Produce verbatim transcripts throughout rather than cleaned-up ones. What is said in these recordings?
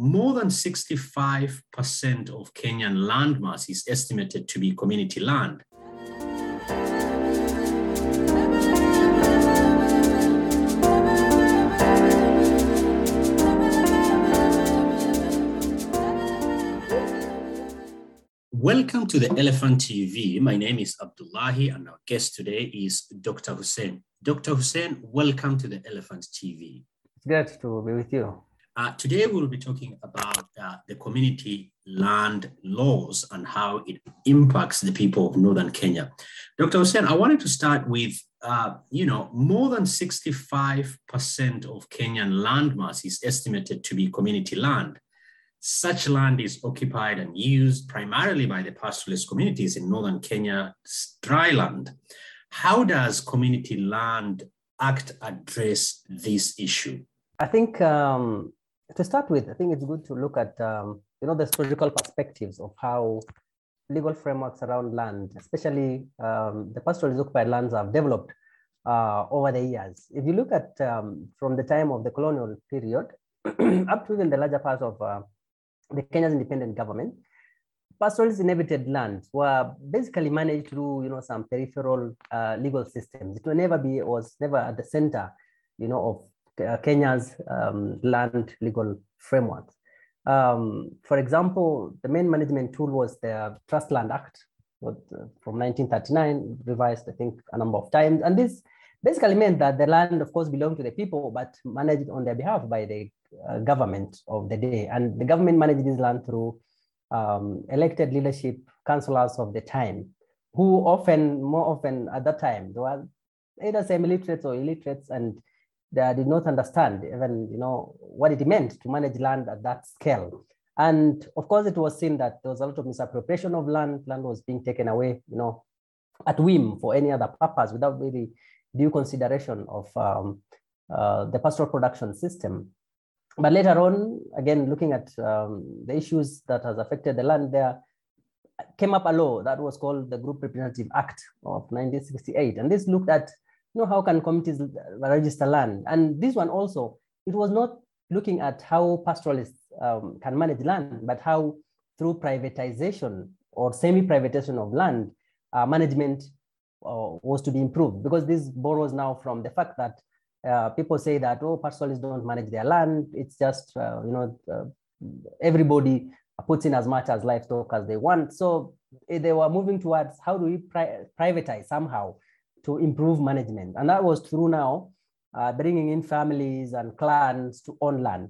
more than sixty-five percent of Kenyan landmass is estimated to be community land. Welcome to the Elephant T V. My name is Abdullahi and our guest today is Doctor Hussein. Doctor Hussein, welcome to the Elephant T V. It's great to be with you. Uh, today we'll be talking about uh, the community land laws and how it impacts the people of Northern Kenya. Doctor Hussein, I wanted to start with, uh, you know, more than sixty-five percent of Kenyan landmass is estimated to be community land. Such land is occupied and used primarily by the pastoralist communities in Northern Kenya's dry land. How does Community Land Act address this issue? I think um, to start with, I think it's good to look at um, you know, the historical perspectives of how legal frameworks around land, especially um, the pastoralist occupied lands, have developed uh, over the years. If you look at um, from the time of the colonial period up to even the larger part of uh, the Kenya's independent government, pastoralist inhabited lands were basically managed through, you know, some peripheral uh, legal systems. It will never be, was never at the center, you know, of uh, Kenya's um, land legal framework. Um, for example, the main management tool was the Trust Land Act from nineteen thirty-nine, revised, I think, a number of times. And this basically meant that the land, of course, belonged to the people, but managed on their behalf by the uh, government of the day. And the government managed this land through um, elected leadership councillors of the time, who often, more often at that time, they were either semi-literates or illiterates, and they did not understand even, you know, what it meant to manage land at that scale. And of course, it was seen that there was a lot of misappropriation of land. Land was being taken away, you know, at whim for any other purpose without really due consideration of um, uh, the pastoral production system. But later on, again, looking at um, the issues that has affected the land, there came up a law that was called the Group Representative Act of nineteen sixty-eight. And this looked at, you know, how can communities register land? And this one also, it was not looking at how pastoralists um, can manage land, but how through privatization or semi-privatization of land, uh, management uh, was to be improved. Because this borrows now from the fact that uh, people say that, oh, pastoralists don't manage their land. It's just, uh, you know, uh, everybody puts in as much as livestock as they want. So they were moving towards how do we pri privatize somehow to improve management. And that was through now uh, bringing in families and clans to own land.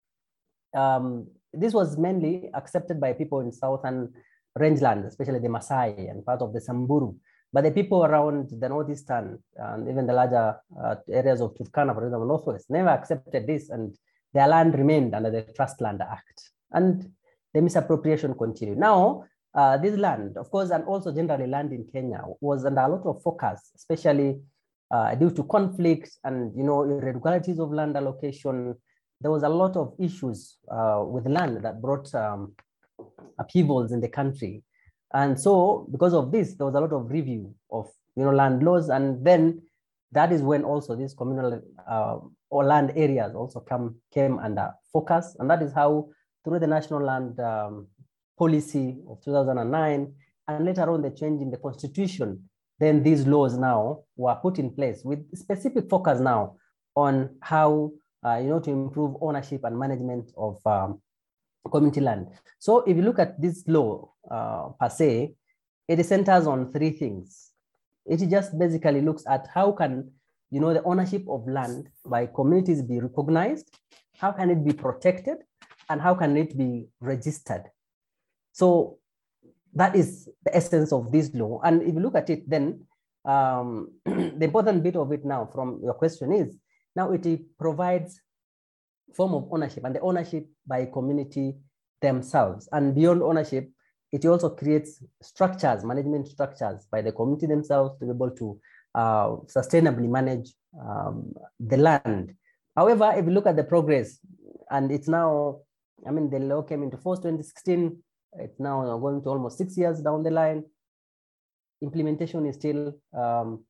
Um, this was mainly accepted by people in southern rangeland, especially the Maasai and part of the Samburu. But the people around the northeastern and even the larger uh, areas of Turkana, for example, northwest, never accepted this, and their land remained under the Trust Land Act. And the misappropriation continued. Now, uh, this land, of course, and also generally land in Kenya, was under a lot of focus, especially uh, due to conflicts and, you know, irregularities of land allocation. There was a lot of issues uh, with land that brought um, upheavals in the country. And so because of this, there was a lot of review of, you know, land laws. And then that is when also these communal uh, or land areas also come, came under focus. And that is how through the National Land um, Policy of two thousand nine, and later on the change in the constitution, then these laws now were put in place with specific focus now on how, uh, you know, to improve ownership and management of um, community land. So if you look at this law uh, per se, it centers on three things. It just basically looks at how can, you know, the ownership of land by communities be recognized, how can it be protected, and how can it be registered. So that is the essence of this law. And if you look at it, then um, the important bit of it now from your question is, now it provides form of ownership, and the ownership by community themselves. And beyond ownership, it also creates structures, management structures by the community themselves to be able to uh, sustainably manage um, the land. However, if you look at the progress, and it's now, I mean, the law came into force twenty sixteen, it's now going to almost six years down the line. Implementation is still um,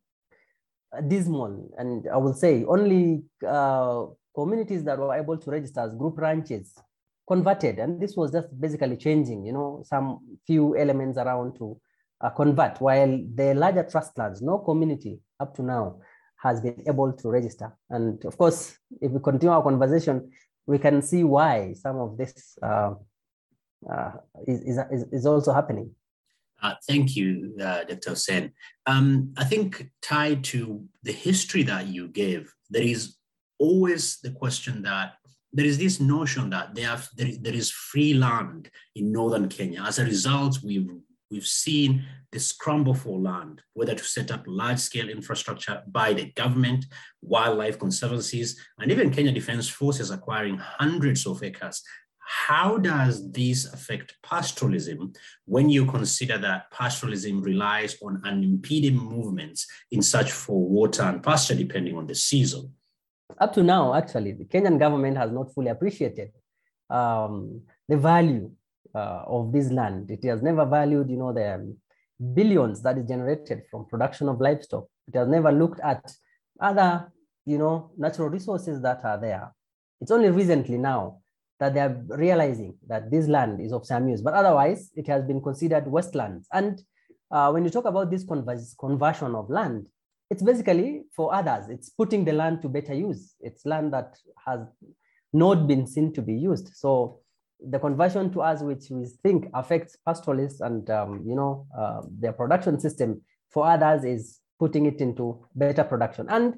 dismal, and I will say only uh, communities that were able to register as group ranches converted, and this was just basically changing, you know, some few elements around to uh, convert, while the larger trust lands, no community up to now has been able to register. And of course, if we continue our conversation, we can see why some of this uh, uh, is, is, is also happening. Uh, thank you, uh, Doctor Hussain. Um, I think tied to the history that you gave, there is always the question that there is this notion that there, have, there, there is free land in northern Kenya. As a result, we've, we've seen the scramble for land, whether to set up large-scale infrastructure by the government, wildlife conservancies, and even Kenya Defense Forces acquiring hundreds of acres. How does this affect pastoralism when you consider that pastoralism relies on unimpeded movements in search for water and pasture depending on the season? Up to now, actually, the Kenyan government has not fully appreciated um, the value uh, of this land. It has never valued, you know, the billions that is generated from production of livestock. It has never looked at other, you know, natural resources that are there. It's only recently now that they are realizing that this land is of some use, but otherwise it has been considered wastelands. And uh, when you talk about this conversion of land, it's basically for others. It's putting the land to better use. It's land that has not been seen to be used. So the conversion to us, which we think affects pastoralists and um, you know uh, their production system, for others is putting it into better production. And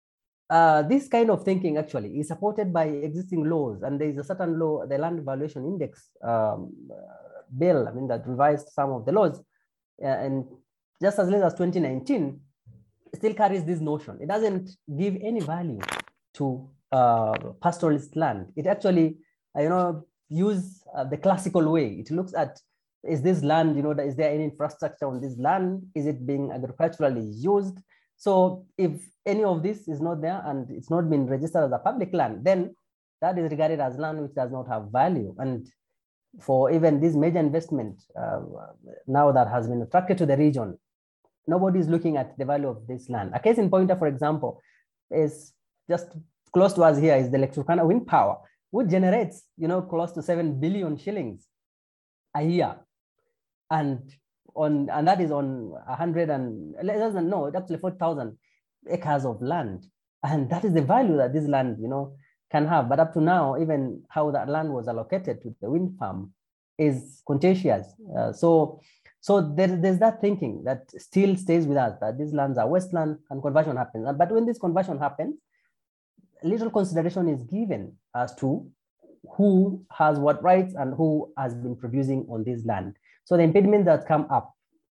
uh, this kind of thinking actually is supported by existing laws. And there is a certain law, the Land Valuation Index um, bill, I mean, that revised some of the laws. Uh, and just as late as twenty nineteen, still carries this notion. It doesn't give any value to uh, pastoralist land. It actually, uh, you know, use uh, the classical way. It looks at, is this land, you know, is there any infrastructure on this land? Is it being agriculturally used? So if any of this is not there and it's not been registered as a public land, then that is regarded as land which does not have value. And for even this major investment uh, now that has been attracted to the region, nobody is looking at the value of this land. A case in point, for example, is just close to us here is the Lake Turkana wind power, which generates, you know, close to seven billion shillings a year. And on, and that is on a hundred and less than, no, actually four thousand acres of land. And that is the value that this land, you know, can have. But up to now, even how that land was allocated to the wind farm is contentious. Uh, so, so there, there's that thinking that still stays with us, that these lands are wasteland and conversion happens. But when this conversion happens, little consideration is given as to who has what rights and who has been producing on this land. So the impediments that come up,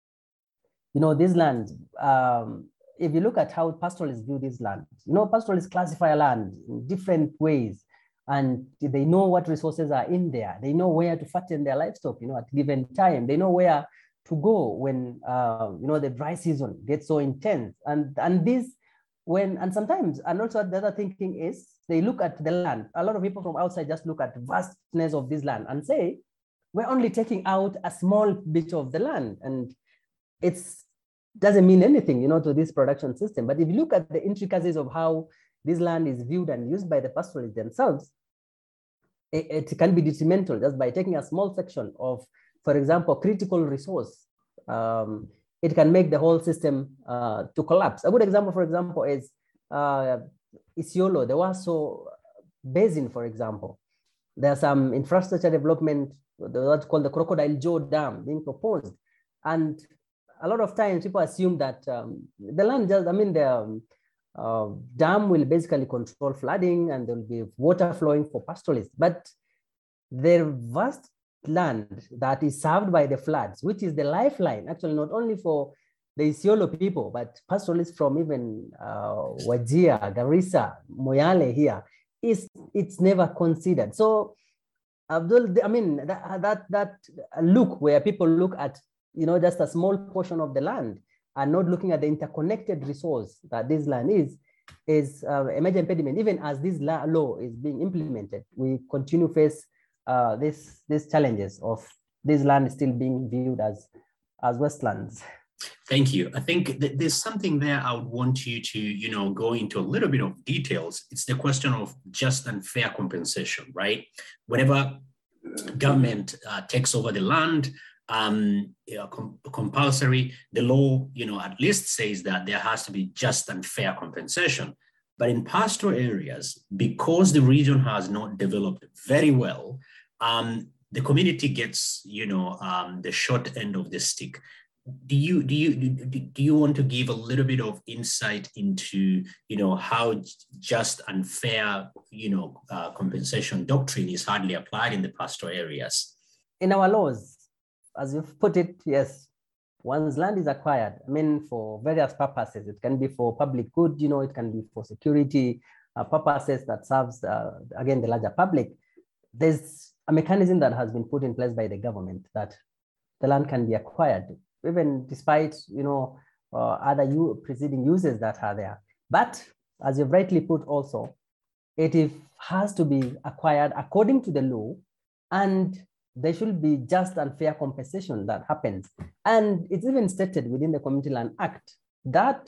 you know, these lands, um, if you look at how pastoralists view these lands, you know, pastoralists classify land in different ways, and they know what resources are in there. They know where to fatten their livestock, you know, at given time. They know where to go when, uh, you know, the dry season gets so intense. And, and this, when, and sometimes, and also the other thinking is, they look at the land. A lot of people from outside just look at the vastness of this land and say, we're only taking out a small bit of the land. And it's doesn't mean anything, you know, to this production system. But if you look at the intricacies of how this land is viewed and used by the pastoralists themselves, it, it can be detrimental just by taking a small section of, for example, critical resource. Um, it can make the whole system uh, to collapse. A good example, for example, is uh, Isiolo, the Waso Basin, for example. There's some infrastructure development, what's called the Crocodile Jaw Dam being proposed. And a lot of times people assume that um, the land just, I mean, the um, uh, dam will basically control flooding and there will be water flowing for pastoralists. But the vast land that is served by the floods, which is the lifeline, actually not only for the Isiolo people, but pastoralists from even uh, Wajir, Garissa, Moyale here, is it's never considered. So, Abdul, I mean, that, that, that look where people look at, you know, just a small portion of the land and not looking at the interconnected resource that this land is, is uh, a major impediment. Even as this law is being implemented, we continue to face uh, this, these challenges of this land still being viewed as, as wastelands. Thank you. I think that there's something there I would want you to, you know, go into a little bit of details. It's the question of just and fair compensation, right? Whenever government uh, takes over the land, um, you know, com compulsory. The law, you know, at least says that there has to be just and fair compensation. But in pastoral areas, because the region has not developed very well, um, the community gets, you know, um, the short end of the stick. Do you do you do you want to give a little bit of insight into, you know, how just and fair, you know, uh, compensation doctrine is hardly applied in the pastoral areas? In our laws, as you've put it, yes, once land is acquired, I mean, for various purposes, it can be for public good, you know, it can be for security uh, purposes that serves, uh, again, the larger public. There's a mechanism that has been put in place by the government that the land can be acquired, even despite, you know, uh, other preceding uses that are there. But as you've rightly put also, it if, has to be acquired according to the law, and there should be just and fair compensation that happens. And it's even stated within the Community Land Act that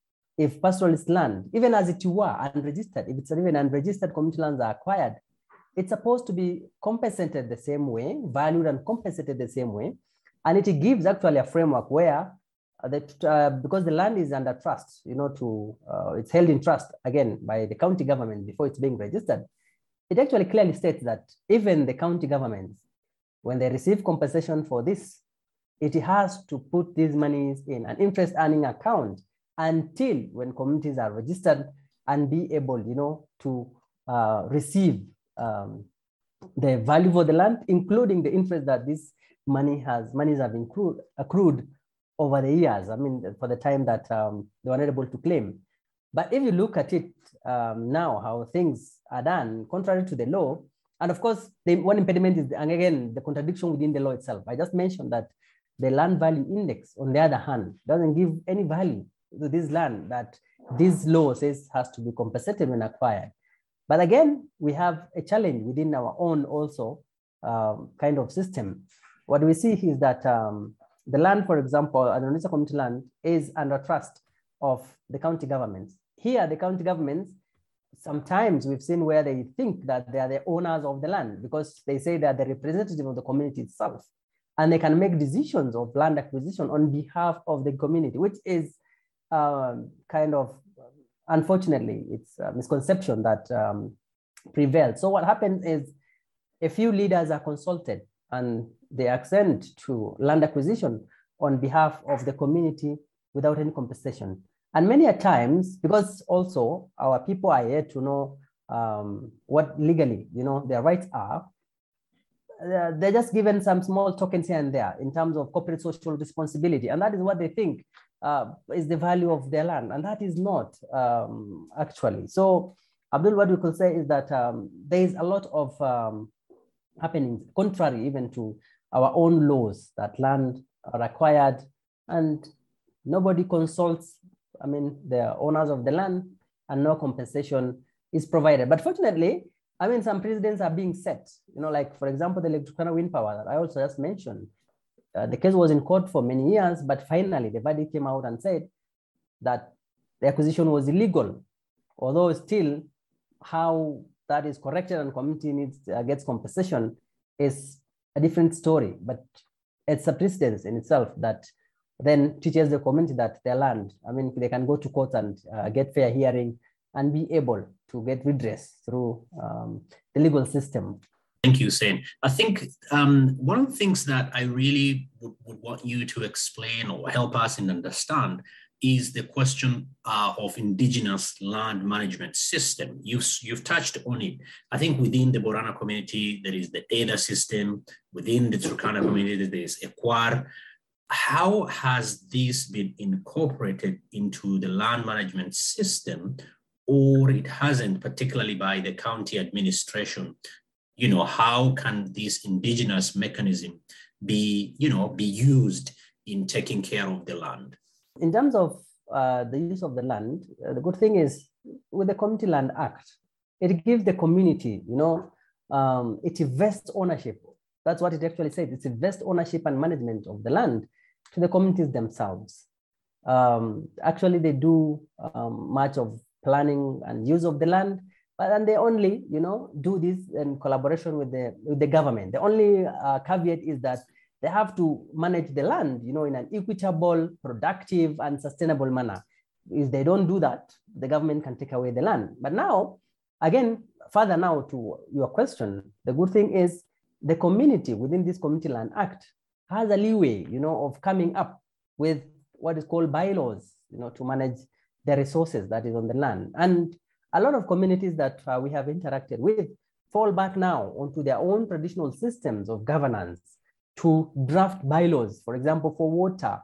if pastoralist land, even as it were unregistered, if it's even unregistered community lands are acquired, it's supposed to be compensated the same way, valued and compensated the same way. And it gives actually a framework where, uh, that, uh, because the land is under trust, you know, to uh, it's held in trust, again, by the county government before it's being registered. It actually clearly states that even the county governments, when they receive compensation for this, it has to put these monies in an interest earning account until when communities are registered and be able, you know, to uh, receive um, the value for the land, including the interest that this money has, monies have accrued, accrued over the years. I mean, for the time that um, they were not able to claim. But if you look at it um, now, how things are done, contrary to the law, and of course, the one impediment is, and again, the contradiction within the law itself. I just mentioned that the land value index, on the other hand, doesn't give any value to this land that this law says has to be compensated when acquired. But again, we have a challenge within our own also um, kind of system. What we see is that um, the land, for example, an unregistered community land is under trust of the county governments. Here, the county governments, sometimes we've seen where they think that they are the owners of the land because they say they are the representative of the community itself. And they can make decisions of land acquisition on behalf of the community, which is um, kind of, unfortunately, it's a misconception that um, prevails. So what happens is a few leaders are consulted and they assent to land acquisition on behalf of the community without any compensation. And many a times, because also our people are here to know um, what legally, you know, their rights are, uh, they're just given some small tokens here and there in terms of corporate social responsibility. And that is what they think uh, is the value of their land. And that is not um, actually. So Abdul, what we could say is that um, there is a lot of um, happenings, contrary even to our own laws, that land are acquired and nobody consults, I mean, the owners of the land, and no compensation is provided. But fortunately, I mean, some precedents are being set, you know, like, for example, the Lake Turkana wind power that I also just mentioned. Uh, the case was in court for many years, but finally the verdict came out and said that the acquisition was illegal, although still how that is corrected and community needs, uh, gets compensation is a different story, but it's a precedent in itself that then teaches the community that their land, I mean, they can go to court and uh, get fair hearing and be able to get redress through um, the legal system. Thank you, Hussein. I think um, one of the things that I really would, would want you to explain or help us in understand is the question uh, of indigenous land management system. You've, you've touched on it. I think within the Borana community, there is the A D A system. Within the Turkana community, there is Equar. How has this been incorporated into the land management system, or it hasn't, particularly by the county administration? You know, how can this indigenous mechanism be, you know, be used in taking care of the land? In terms of uh, the use of the land, uh, the good thing is with the Community Land Act, it gives the community, you know, um, it vests ownership. That's what it actually says. It's a vest ownership and management of the land to the communities themselves. Um, actually, they do um, much of planning and use of the land, But then they only, you know, do this in collaboration with the, with the government. The only uh, caveat is that they have to manage the land, you know, in an equitable, productive, and sustainable manner. If they don't do that, the government can take away the land. But now, again, further now to your question, the good thing is the community within this Community Land Act has a leeway, you know, of coming up with what is called bylaws, you know, to manage the resources that is on the land. And a lot of communities that uh, we have interacted with fall back now onto their own traditional systems of governance to draft bylaws. For example, for water,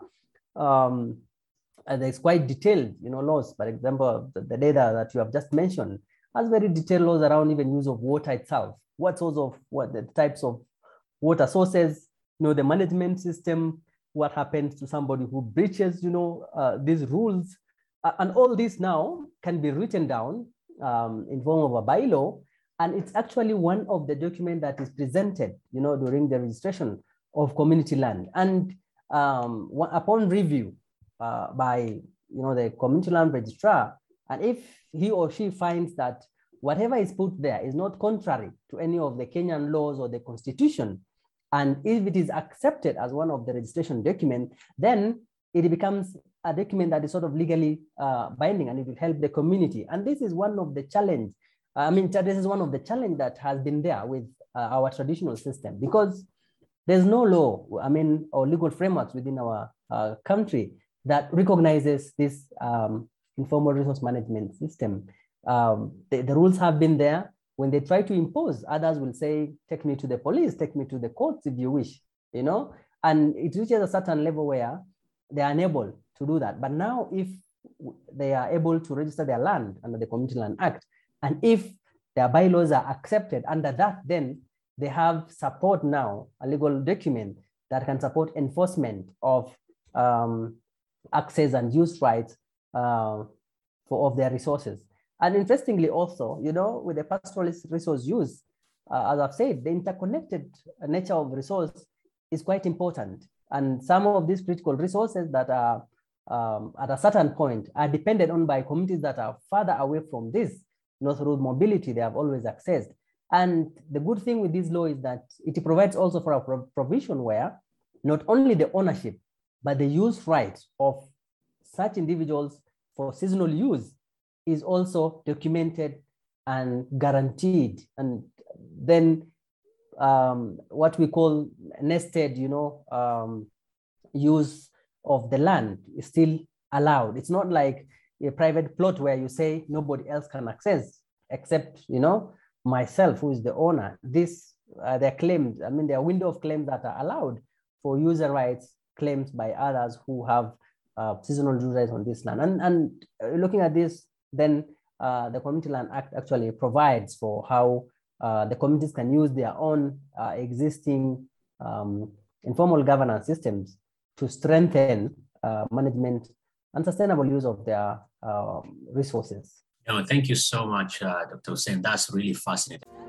um, and there's quite detailed, you know, laws. For example, the, the data that you have just mentioned has very detailed laws around even use of water itself. What sorts of, what the types of water sources, you know, the management system, what happens to somebody who breaches, you know, uh, these rules. Uh, and all this now can be written down um, in form of a bylaw. And it's actually one of the documents that is presented, you know, during the registration of community land. And um, upon review uh, by, you know, the community land registrar, and if he or she finds that whatever is put there is not contrary to any of the Kenyan laws or the constitution, and if it is accepted as one of the registration documents, then it becomes a document that is sort of legally uh, binding, and it will help the community. And this is one of the challenge. I mean, this is one of the challenge that has been there with uh, our traditional system, because there's no law, I mean, or legal frameworks within our uh, country that recognizes this um, informal resource management system. Um, the, the rules have been there. When they try to impose, others will say, take me to the police, take me to the courts if you wish, you know, and it reaches a certain level where they are unable to do that. But now if they are able to register their land under the Community Land Act, and if their bylaws are accepted under that, then they have support now, a legal document that can support enforcement of um, access and use rights uh, for of their resources. And interestingly also, you know, with the pastoral resource use, uh, as I've said, the interconnected nature of resource is quite important. And some of these critical resources that are um, at a certain point are depended on by communities that are further away from this, you know, through mobility they have always accessed. And the good thing with this law is that it provides also for a pro provision where not only the ownership, but the use rights of such individuals for seasonal use is also documented and guaranteed. And then um, what we call nested, you know, um, use of the land is still allowed. It's not like a private plot where you say nobody else can access except, you know, myself, who is the owner. This, uh, their claims, I mean, there are window of claims that are allowed for user rights claims by others who have uh, seasonal use rights on this land. And, and looking at this, then uh, the Community Land Act actually provides for how uh, the communities can use their own uh, existing um, informal governance systems to strengthen uh, management and sustainable use of their uh, resources. No, thank you so much, uh, Doctor Hussein. That's really fascinating.